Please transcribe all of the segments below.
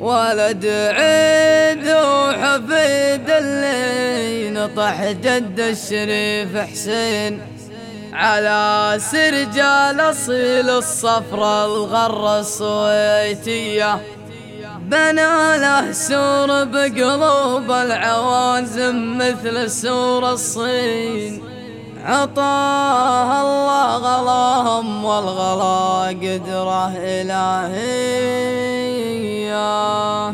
ولد عيد وحفيد اللي نطح جد الشريف حسين على سرجال اصيل الصفرة الغرة الصويتية، بنى له سور بقلوب العوازم مثل سور الصين، عطاه الله غلاهم والغلا قدره إلهية.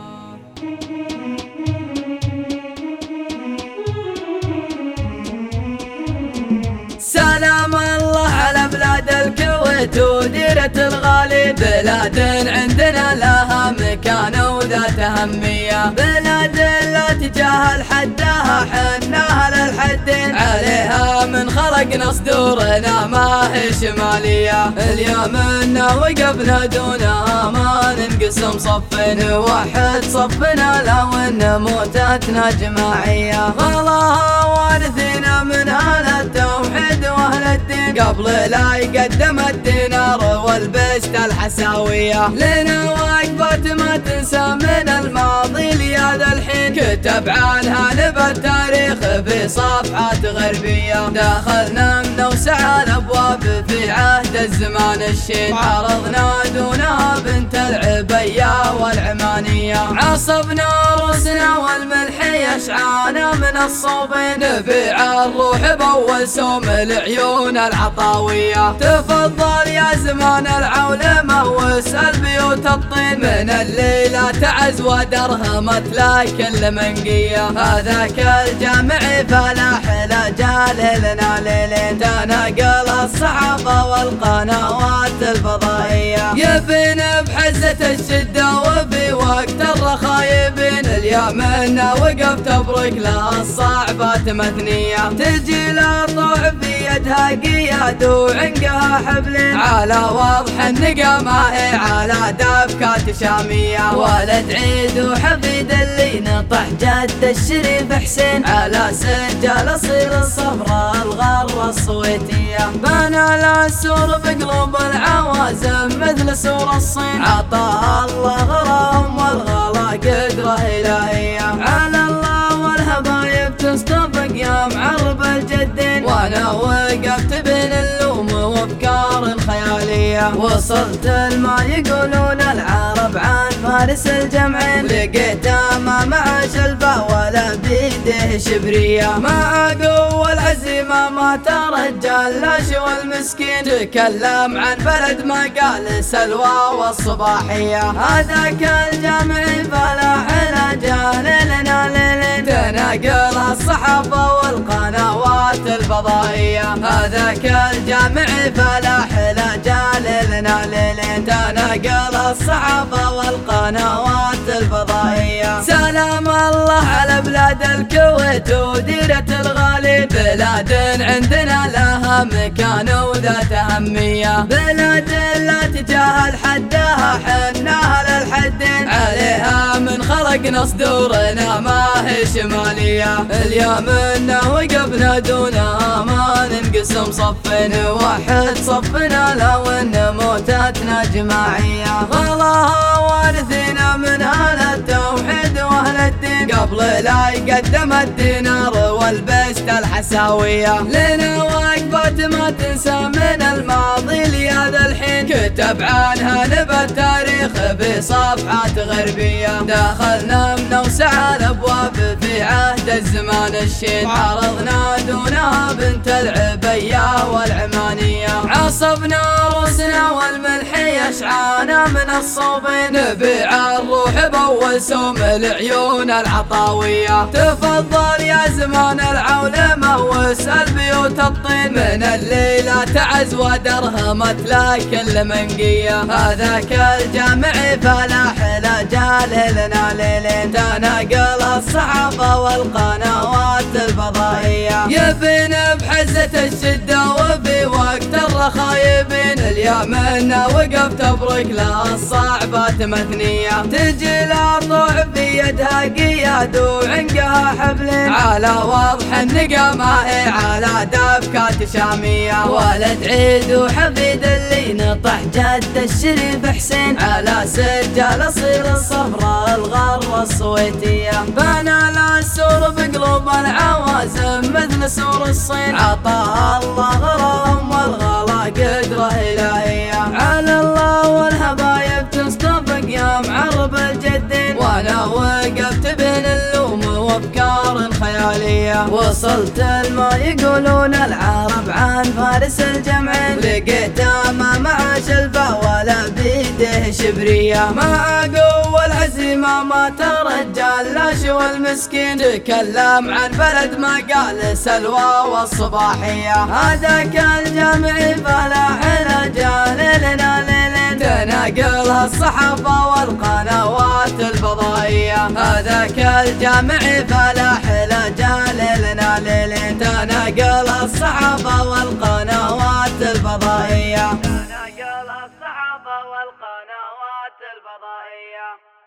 سلام الله على بلاد الكويت وديرة الغالي، بلاد عندنا لها مكانة وذات أهمية، بلاد لا تجاهل حدها حناها للحدين، عليها من خلقنا صدورنا ما هي شمالية، اليوم إنا وقفنا دونها ما ننقسم صف، نوحد صفنا لو إن موتاتنا جماعية، غلاها وارثينا من أهل التوحيد وأهل الدين، قبل لا يقدم الدينار والبشت الحساوية، لنا واقفات ما تنسى من الماضي لهذا الحين، كتب عنها نبى التاريخ في صفحات غربية، دخلنا من أوسع الأبواب في عهد الزمان الشين، عرضنا دونها بنت العبية والعمانية، عصبنا روسنا والملحية شعانا من الصوبين، نبيع الروح بأول سوم العيون العطاوية، تفضل يا زمان العولمة واسأل بيوت الطين، من الليلة تعز ودرهمت لك المنقية، هذاك الجامعي فلاح لجال لنا ليلين، تناقل الصحافة والقنوات الفضائية، يبين بحزة الشدة وفي وقت الرخايبين، اليوم إنا وقف تبرك لها الصعبات مثنية، تجي لا طوع في يدها قياد وعنقها حبلين، على وضح النقا ما هي على دبكات شامية، ولد عيد وحفيد اللي نطح جد الشريف حسين على سجال اصيل الصفرة الغرة الصويتية، بنى له سور بقلوب العوازم مثل سور الصين، عطاه الله غراهم والغلا قدره إلهية، على الله والهبايب تصطفق يا معرب الجدين، وانا وقفت بين اللوم وافكار خيالية، وصلت لما يقولون العرب عن فارس الجمعين، لقيته ما مع شلفه ولا بيده شبرية، مع قوة العزيمة ما ترجال لا شوى المسكين، تكلم عن بلد ما قال سلوى والصباحية، هذاك الجامعي فلاح لجال لنا ليلين، تناقل الصحافة والقنوات الفضائية، هذاك الجامعي فلاح لجال لنا ليلين، تناقل الصحافة والقنوات الفضائية. سلام الله على بلاد الكويت وديرة الغالي، بلاد عندنا لها مكانة وذات أهمية، بلاد لا تجاهل حدها حناها للحدين، عليها من خلقنا صدورنا ما هي شمالية، اليوم إنا وقفنا دونها ما ننقسم صف، نوحد صفنا لو إن موتاتنا جماعية، غلاها وارثينا من أهل التوحيد وأهل الدين، قبل لا يقدم الدينار والبشت الحساوية، لنا واقفات ما تنسى من الماضي لهذا الحين، كتب عنها نبى التاريخ في صفحات غربية، دخلنا من أوسع الأبواب في عهد الزمان الشين، عرضنا دونها بنت العبية والعمانية، عصبنا روسنا والملحية شعانا من الصوبين، نبيع الروح بأول سوم العيون العطاوية، تفضل يا زمان العولمة واسأل بيوت الطين، من الليلة تعز ودرهمت لك المنقية، هذاك الجامعي فلاح لجال لنا ليلين، تناقل الصحافة والقنوات الفضائية، يبين بحزة الشدة وفي وقت الرخايبين، اليوم إنا وقف تبرك لها الصعبات مثنية، تجي لا طوع في يدها قياد وعنقها حبلين، على وضح النقا ما هي على دبكات شامية، ولد عيد وحفيد اللي نطح جد الشريف حسين على سجال اصيل الصفراء الغرة الصويتية. بنى السور بقلوب العوازم مثل سور الصين، عطاها الله غرام والغلا قدرة إلهية. على الله والهبايب تصطفق يا معرب الجدين، وانا وقفت بين اللوم وافكار خيالية. وصلت الما يقولون العرب عن فارس الجمعين، لقيته ما معاش الفا ولا بيده شبرية. ما قوة العزيمة ما ترجال لا شوى المسكين، تكلم عن بلد ما قال سلوى والصباحية. هذاك الجامعي فلاح الرجال لنا ليلين، تناقلها الصحافة والقنوات الفضائية. هذاك الجامعي فلاح الرجال لنا ليلين، تناقلها الصحافة والقنوات الفضائية. تناقلها الصحافة والقنوات الفضائية.